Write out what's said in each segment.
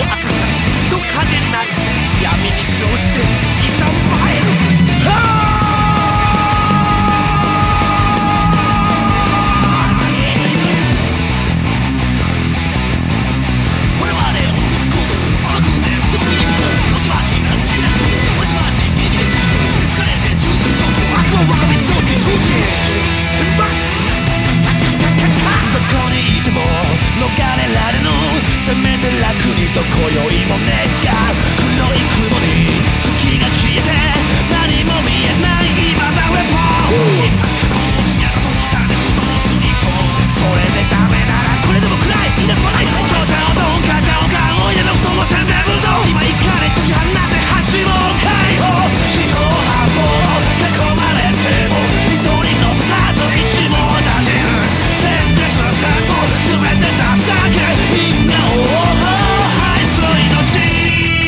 明かさ人影なり闇に乗じていざ参る。我々隠密行動アグーで太くに時は気がちなく我々は地味に疲れて十分勝負明日を若め承知承知先輩どこにいても逃れられぬせめて楽にと今宵も願う黒い雲に月が消えて何も見えない今だウェポンそれでダメならこれでも暗い稲妻ない父ちゃんおどん母ちゃんおかんおいでの太もせんべいぶどう今行かれ解き放って八も解放四方八方囲まれても一人残さず一網打尽全力戦法全て出すだけみんなを愛す命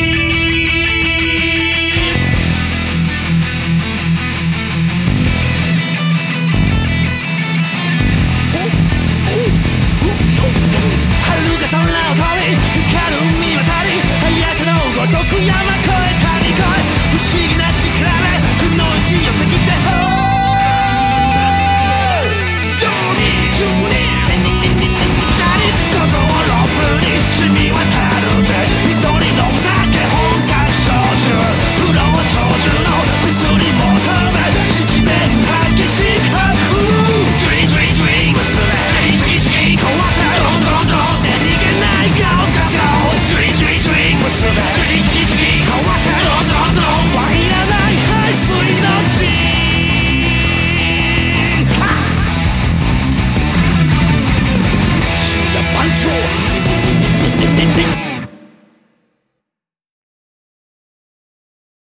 遥か空を飛び光る海渡り隼人のごとく山越え谷越え不思議な力でくの一寄ってきて小僧ロープに染み渡るぜ一人のお酒本格焼酎不老長寿の薬求め七年激しくジュリジュリジュリ娘シギシギシギ壊せドンドンドンで逃げないガオガオジュリジュリジュリ娘シギシギシギ壊せドンドンドンはいらない排水の地万象